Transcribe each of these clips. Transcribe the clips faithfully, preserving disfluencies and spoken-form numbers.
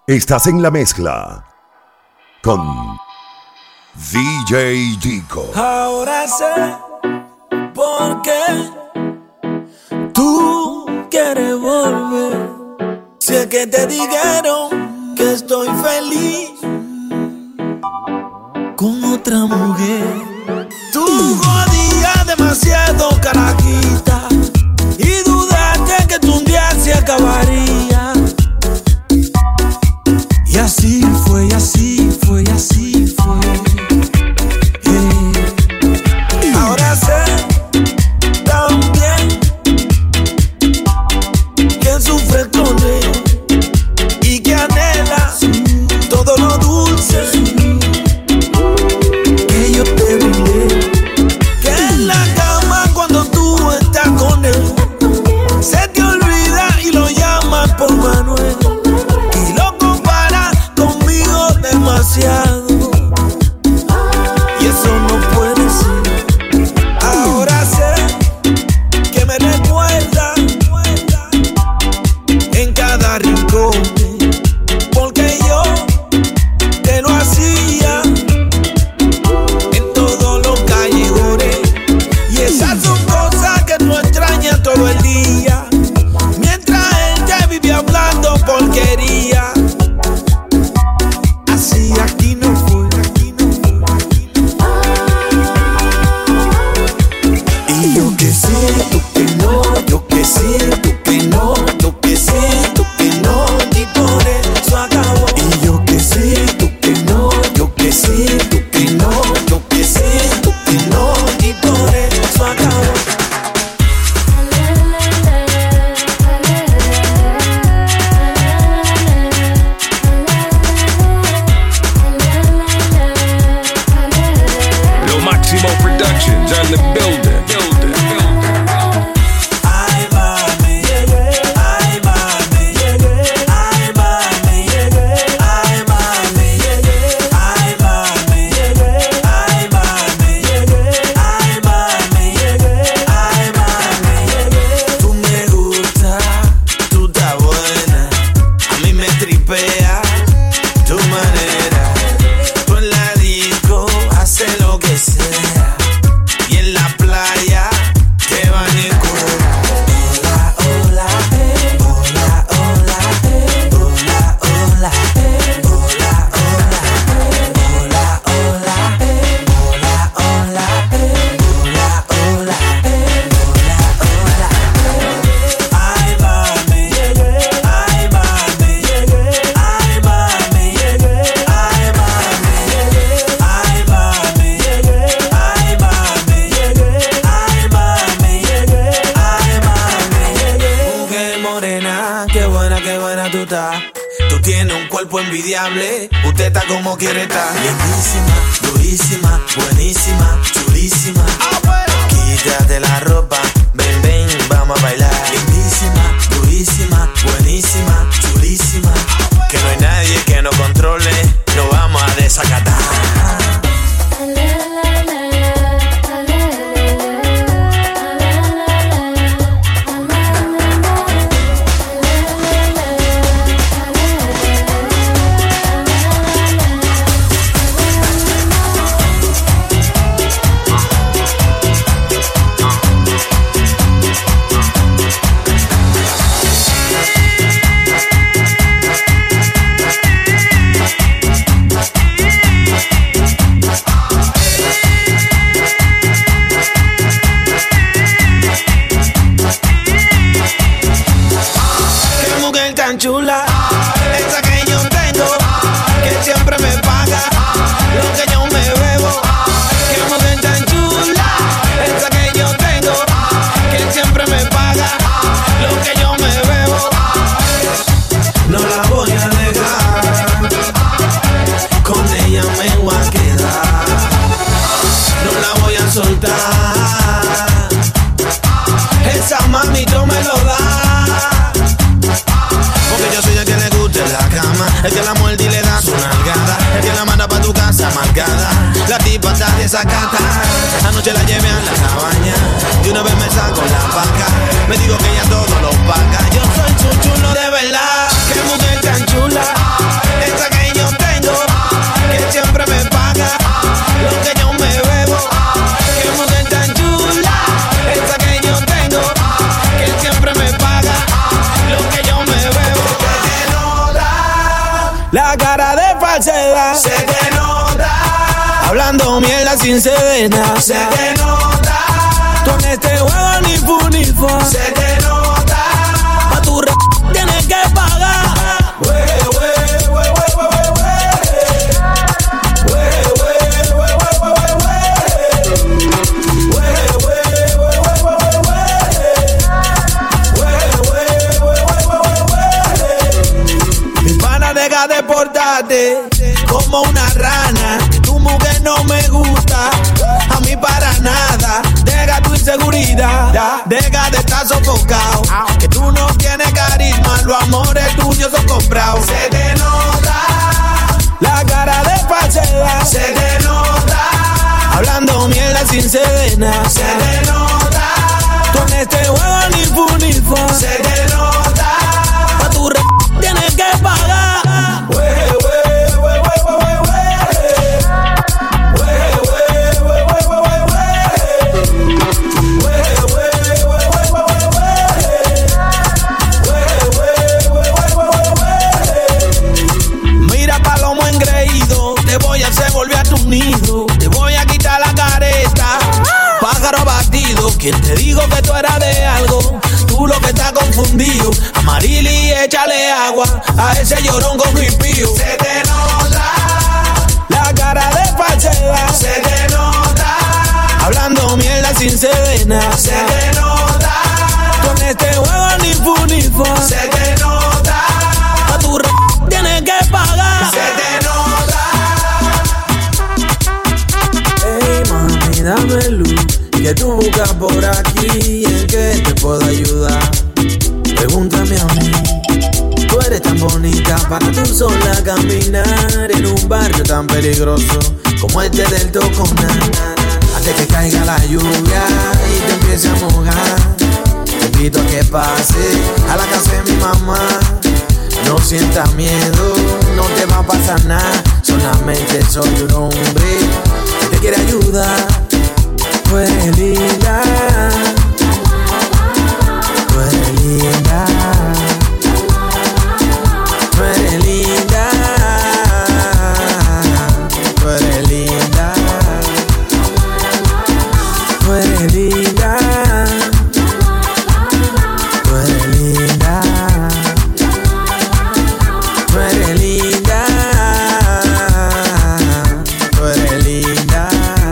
Estás en la mezcla con D J Dico. Ahora sé por qué tú quieres volver. Si es que te dijeron que estoy feliz con otra mujer. Tú jodías demasiado, carajita, y dudaste que tu un día se acabaría. Y así fue, y así fue, y así fue. Eh. Ahora sé también que sufres con él y que anhela todo lo dulce que yo te brindé. Que en la cama cuando tú estás con él se te olvida y lo llamas por Manuel. Demasiado, y eso no puede ser. Ahora sé que me recuerda en cada rincón, porque yo te lo hacía en todos los callejones. Y esas son cosas que tú extrañas todo el día, mientras él te vive hablando porquería. Aquí no fue, aquí no fue, aquí no fue. Y yo que sé, tú que no, yo que sé, tú que no, yo que sé, tú que no, y por eso acabó. Y yo que sé, tú que no, yo que sé, tú que no, yo que sé, tú que no, y por eso acabó. Productions on the building. building, building. Ay, mami, ay, mami, ay, mami, ay, mami, ay, mami, ay, mami, ay, mami, ay, mami. Tú me gustas, tú estás buena, a mí me tripea tu manera. Tú en la disco haces lo que sea. Y en la playa te van en cura. Hola, hola, eh. Hola, hola, eh. Hola, hola, eh. Hola, hola, eh. Hola, hola, eh. Hola, hola, eh. Hola, hola, eh. Hola, hola. Ay, mami, ay, mami, ay, mami, ay, mami, ay, mami, ay, mami. Ay, mami, ay, mami. Mujer morena, qué buena, qué buena tú estás. Tú tienes un cuerpo envidiable, usted está como quiere estar. Lindísima, durísima, buenísima, chulísima. Quítate la ropa, ven, ven, vamos a bailar. Lindísima, durísima, buenísima, chulísima. Que no hay nadie que nos controle, lo vamos a desacatar. Chula, esa que yo tengo, que siempre me paga lo que yo me bebo. Qué mujer tan chula, esa que yo tengo, que siempre me paga lo que yo me bebo. No la voy a dejar, con ella me voy a quedar. No la voy a soltar, esa mami tú me lo da. Porque yo soy el que le gusta en la cama, el que la muerde y le da su nalgada, el que la manda pa' tu casa marcada. La tipa está desacata, anoche la llevé a la cabaña y una vez me saco la paca. Me digo que ella todo lo paga. Yo soy su chulo de verdad, qué mujer tan chula. paga. Se te nota. Hablando mierda sin sedena. Se te nota. Tú en este juego ni fu ni fa. Se te nota. Pa' tu r*** tienes que pagar. Wey, wey, wey, wey, wey, wey. Wey, wey, wey, wey, wey, wey. Wey, wey, wey, wey, wey, wey. Mi pana, deja de portarte como una rana. Tu mujer no me gusta, a mí para nada. Deja tu inseguridad, deja de estar sofocado. Que tú no tienes carisma, los amores tuyos son comprados. Se te nota la cara de falsedad. Se te nota hablando mierda sin sedena. Se te nota tú en este juego ni fu ni fa. Se te nota pa' tu r*** tienes que pagar. Wey, wey, wey, wey, wey, wey, wey. Wey, wey, wey, wey, wey, wey, wey. Wey, wey, wey, wey, wey, wey, wey. Wey, wey, wey, wey, wey, wey. Mira, palomo engreído, te voy a hacer volver a tu nido. Te voy a quitar la careta, pájaro abatido. ¿Quién te dijo que tú eras de algo? Tú lo que estás confundido. Amarili, échale agua a ese llorón con impío. Se te nota la cara de falsedad. Se te nota hablando mierda sin sedena. Se te nota con este juego ni fu ni fa. Se te nota pa' tu r*** tienes que pagar. Se te nota. Hey mami, dame luz, que tú buscas por aquí, en que te puedo ayudar. Pregúntame a mí. Tú eres tan bonita para tú sola caminar en un barrio tan peligroso como este del Toconá. Antes que caiga la lluvia y te empiece a mojar, te invito a que pases a la casa de mi mamá. No sientas miedo, no te va a pasar nada. Solamente soy un hombre que te quiere ayudar. Tú eres linda, tú eres linda, tú eres linda, tú eres linda, tú eres linda, tú eres linda, tú eres linda, tú eres linda.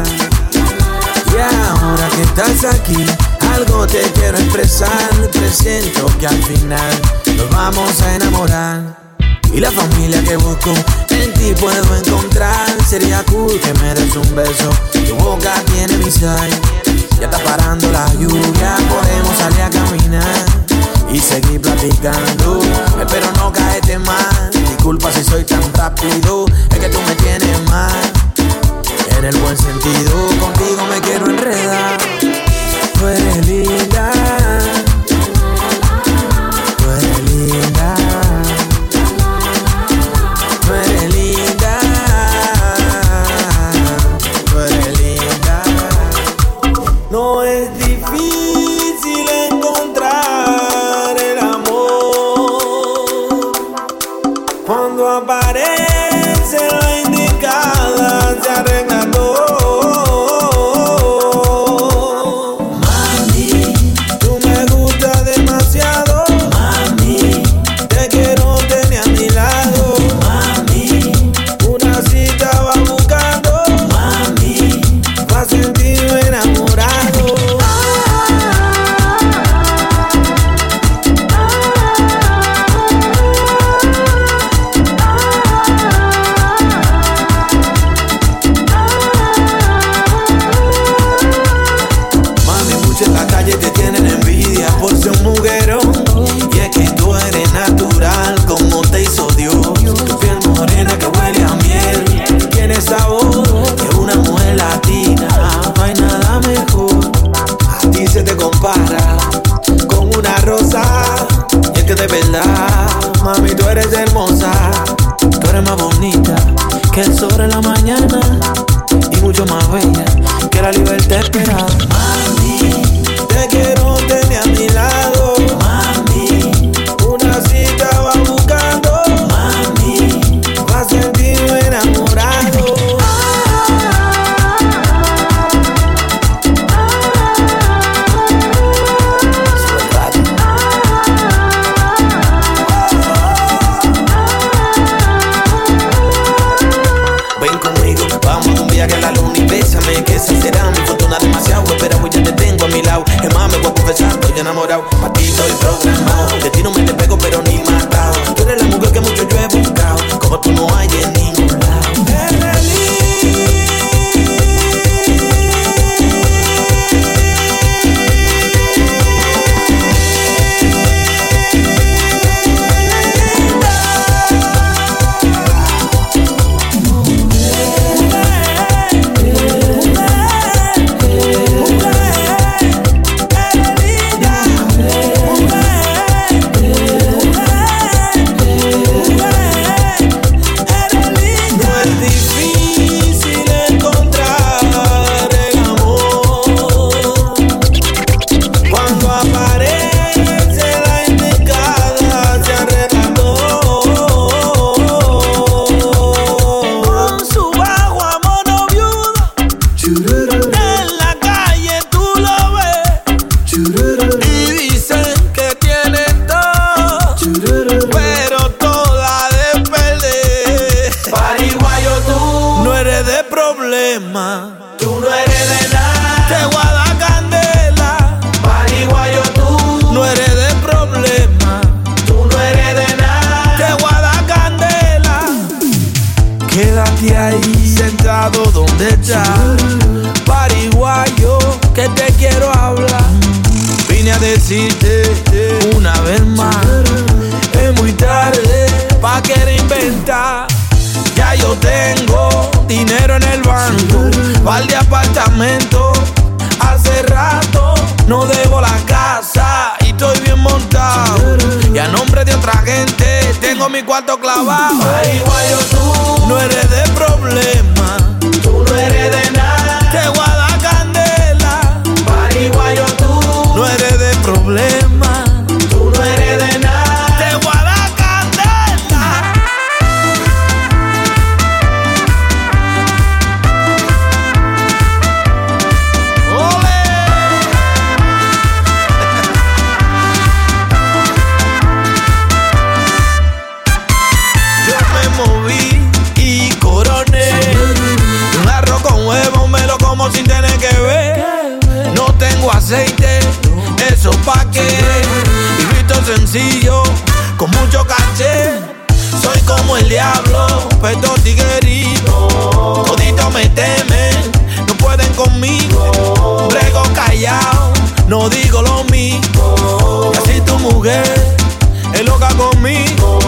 Y ahora que estás aquí, algo te quiero expresar. Presiento que al final nos vamos a enamorar. Y la familia que busco en ti puedo encontrar. Sería cool que me des un beso, tu boca tiene mi sal. Ya está parando la lluvia, podemos salir a caminar y seguir platicando. Espero no caerte mal, disculpa si soy tan rápido. Es que tú me tienes mal, en el buen sentido. Contigo me quiero enredar. Tú eres linda, tú eres linda, tú eres linda, tú eres linda. No es difícil encontrar el amor cuando aparece la indicada, se arregla todo. Mami, tú eres hermosa, tú eres más bonita que el sol en la mañana y mucho más bella que la libertad esperada. Mami, te quiero tener a mi lado. Mami, una cita va buscando. Mami, va a sentirme enamorado. problema. Tú no eres de nada. Te voy a dar candela. Pariguayo tú. No eres de problema. Tú no eres de nada. Te voy a dar candela. Quédate ahí sentado donde estás. Pariguayo, que te quiero hablar. Vine a decirte una vez más. Es muy tarde pa' querer inventar. Ya yo tengo dinero en el banco, par de apartamentos. Hace rato no debo la casa y estoy bien montado. Y a nombre de otra gente tengo mi cuarto clavado. Pariguayo tú, no eres de problema. Tú no eres de nada. Te voy a dar candela. Pariguayo tú, no eres de problema. Tú no eres de nada. Te voy a dar candela. ¡Ole! Yo me moví y coroné. Un arroz con huevo me lo como sin tener que ver. No tengo aceite, eso pa' qué. Y visto sencillo, con mucho caché. Soy como el diablo, pero tiguerito. Todito me temen, no pueden conmigo. Brego callado, no digo lo mismo. Y así tu mujer es loca conmigo.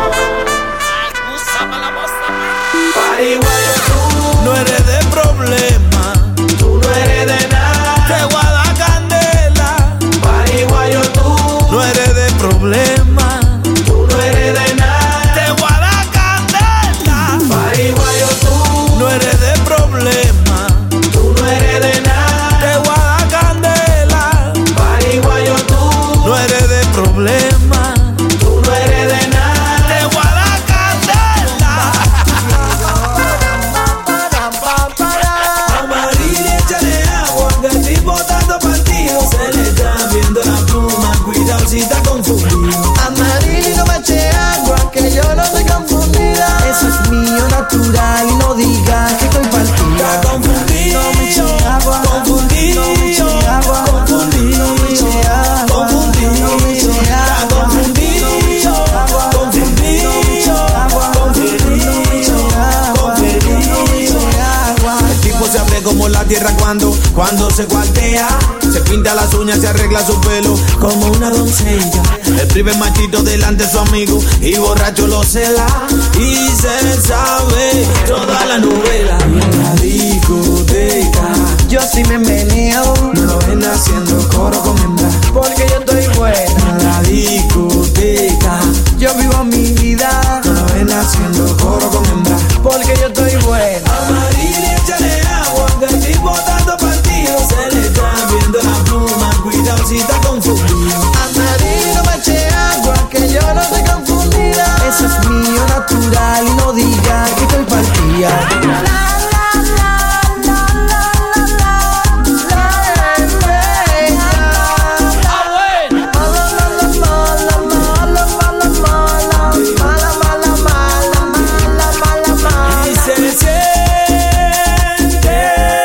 Pariguayo tú, no eres de problema. Tú no eres de nada. Te voy a dar candela. Pariguayo tú, no eres de problema. Tú no eres de nada. Te voy a dar candela. Pariguayo tú, no eres de problema. Tú no eres de nada. Te voy a dar candela. Pariguayo tú, no eres de problema. Tú no eres de nada. Te voy a dar candela. Amarilla, échale agua, que el tipo tanto partido. Se le está viendo la pluma, cuidado si está confundido. Amarillo, no me eche agua, que yo no estoy confundida. Eso es mío natural y no digas que estoy partida. Está confundido, No me eche agua, confundido, no me eche agua, confundido, no me eche agua, confundido, no me eche está agua, confundido, no me eche agua, confundido, no me eche agua, confundido, no me eche agua, no me eche agua. El tipo se abre como la tierra cuando, cuando se cuartea. Se pinta las uñas, se arregla su pelo como una doncella. El primer machito delante de su amigo y borracho lo cela. Y se sabe toda la novela. Y en la discoteca Yo sí me meneo, no lo ven haciendo coro con hembra. porque yo estoy buena. En la discoteca Yo vivo mi vida, no lo ven haciendo coro con hembra. porque yo estoy buena. Amarilla, échale agua, que el tipo tanto partido. Se le está viendo la pluma, cuidado si está confundido. Amarillo, no me eche agua, que yo no estoy confundida. Eso es mío natural y no digas que estoy partida. Y se siente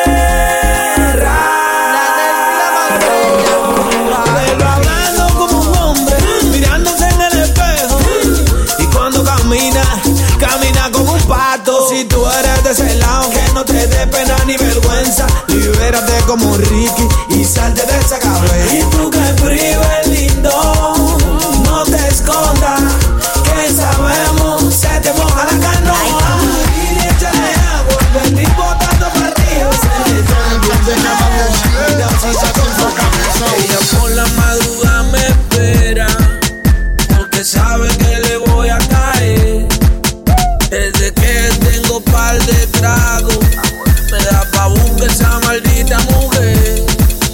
raro verlo hablando como un hombre, mirándose en el espejo. Y cuando camina, camina como un pato. Si tú eres de ese lado, que no te dé pena ni vergüenza. Libérate como Ricky y salte de esa cabeza. Y tú que prives lindo, no te escondas, que sabemos se te moja la canoa. Y échale agua, que el tipo tanto partido. Se le está viendo la mano, si está con su cabeza. Ella por la madrugada me espera, porque sabe que le voy a caer. Desde que tengo par de tragos, me da pa' buscar esa maldita mujer.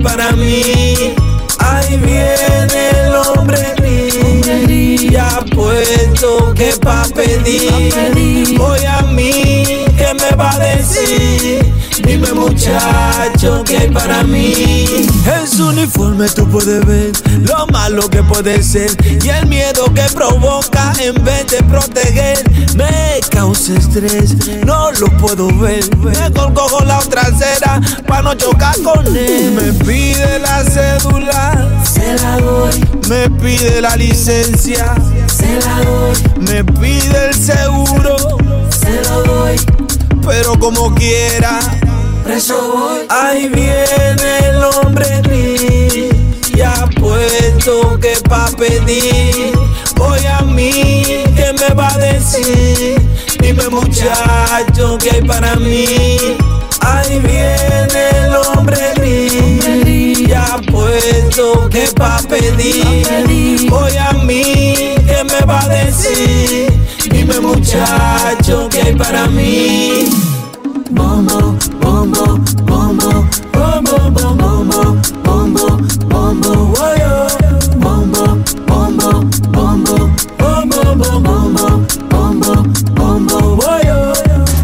para mí. Ahí viene el hombre gris, ya puesto que pa' pedir. Voy a mí, ¿qué me va a decir? Dime muchacho, ¿qué hay para mí? En su uniforme tú puedes ver lo malo que puede ser y el miedo que provoca en vez de proteger. Me causa estrés, no lo puedo ver. Mejor cojo la trasera pa' no chocar con él. Me pide la cédula, se la doy. me pide la licencia, Se la doy. me pide el seguro, Se lo doy. pero como quiera Preso voy. ahí viene el hombre gris, ya puesto que pa' pedir. Voy a mí, ¿qué me va a decir? Dime muchacho, ¿qué hay para mí? Ahí viene el hombre gris, ya puesto que pa' pedir. Voy a mí, ¿qué me va a decir? Dime muchacho, ¿qué hay para mí? Bombo, bombo, bombo, bombo, bombo, bombo, bombo, woyo. Bombo, bombo, bombo, bombo, bombo, bombo, bombo, woyo.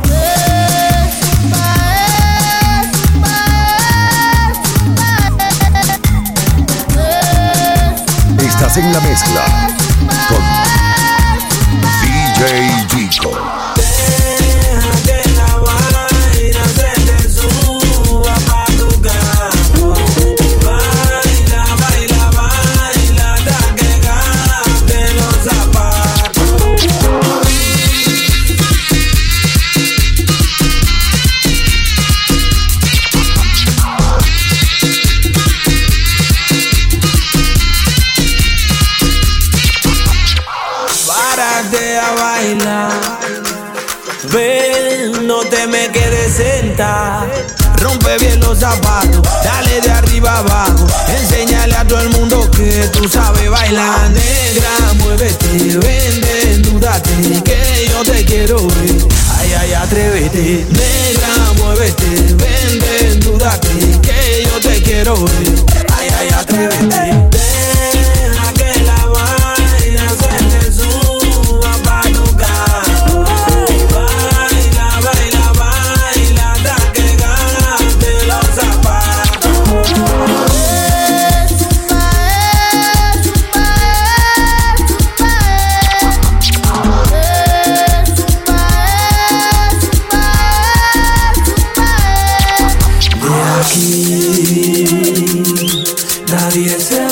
Estás en la mezcla con D J Dico. Deja que la vaina se te suba pa' tu carro. Baila, baila, baila hasta que gaste los zapatos. Párate a bailar, ven, no te me quedes sentar. Rompe bien los zapatos, dale de arriba abajo. Enséñale a todo el mundo que tú sabes bailar. Negra, muévete, ven, desnúdate, que yo te quiero ver. Ay, ay, atrévete. Negra, muévete, ven, desnúdate, que yo te quiero ver. Ay, ay, atrévete. Deja que la vaina se te suba pa' tu carro. Baila, baila, baila hasta que gaste los zapatos. De aquí nadie se